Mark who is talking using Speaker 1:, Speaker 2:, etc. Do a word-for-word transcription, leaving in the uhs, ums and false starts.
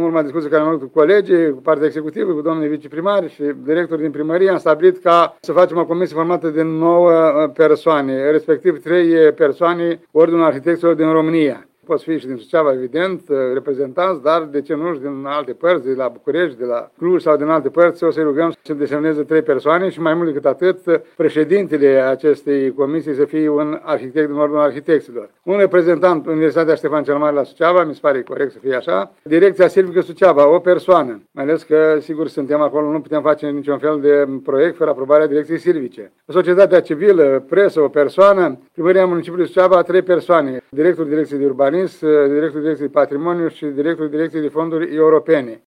Speaker 1: urma discuției care am avut cu colegii, cu partea executivă, cu domnii viceprimari și directori din primărie, am stabilit ca să facem o comisie formată din nouă persoane, respectiv trei persoane, Ordinul Arhitecților din România. Pot fi și din Suceava, evident, reprezentanți, dar de ce nu și din alte părți, de la București, de la Cluj sau din alte părți, o să-i rugăm să desemneze trei persoane și mai mult decât atât, președintele acestei comisii să fie un arhitect din Ordinul Arhitecților. Un reprezentant Universitatea Ștefan cel Mare la Suceava, mi se pare corect să fie așa, Direcția Silvică Suceava, o persoană, mai ales că, sigur, suntem acolo, nu putem face niciun fel de proiect fără aprobarea Direcției Silvice. Societatea civilă, presă, o persoană, Primăria Municipiului Suceava, trei persoane, directorul Direcției de Urbanism, directorul Direcției de Patrimoniu și directorul Direcției de Fonduri Europene.